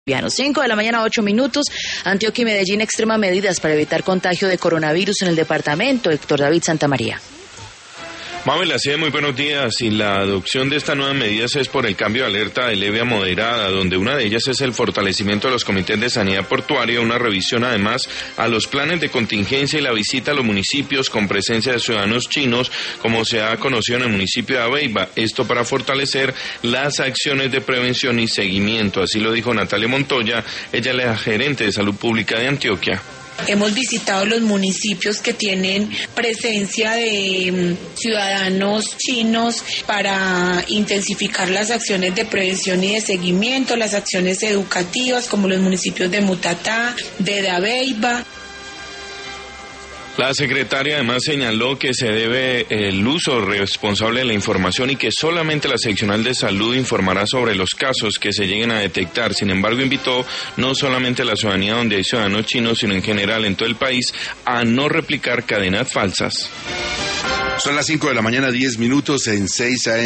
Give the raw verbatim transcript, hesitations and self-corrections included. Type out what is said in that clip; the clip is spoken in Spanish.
cinco de la mañana, ocho minutos. Antioquia y Medellín, extrema medidas para evitar contagio de coronavirus en el departamento. Héctor David Santamaría. Mabel, así de muy buenos días. Y la adopción de estas nuevas medidas es por el cambio de alerta de leve a moderada, donde una de ellas es el fortalecimiento de los comités de sanidad portuaria, una revisión además a los planes de contingencia y la visita a los municipios con presencia de ciudadanos chinos, como se ha conocido en el municipio de Abeiba. Esto para fortalecer las acciones de prevención y seguimiento. Así lo dijo Natalia Montoya, ella es la gerente de salud pública de Antioquia. Hemos visitado los municipios que tienen presencia de ciudadanos chinos para intensificar las acciones de prevención y de seguimiento, las acciones educativas, como los municipios de Mutatá, de Dabeiba. La secretaria además señaló que se debe el uso responsable de la información y que solamente la seccional de salud informará sobre los casos que se lleguen a detectar. Sin embargo, invitó no solamente a la ciudadanía donde hay ciudadanos chinos, sino en general en todo el país a no replicar cadenas falsas. Son las cinco de la mañana, diez minutos en seis a eme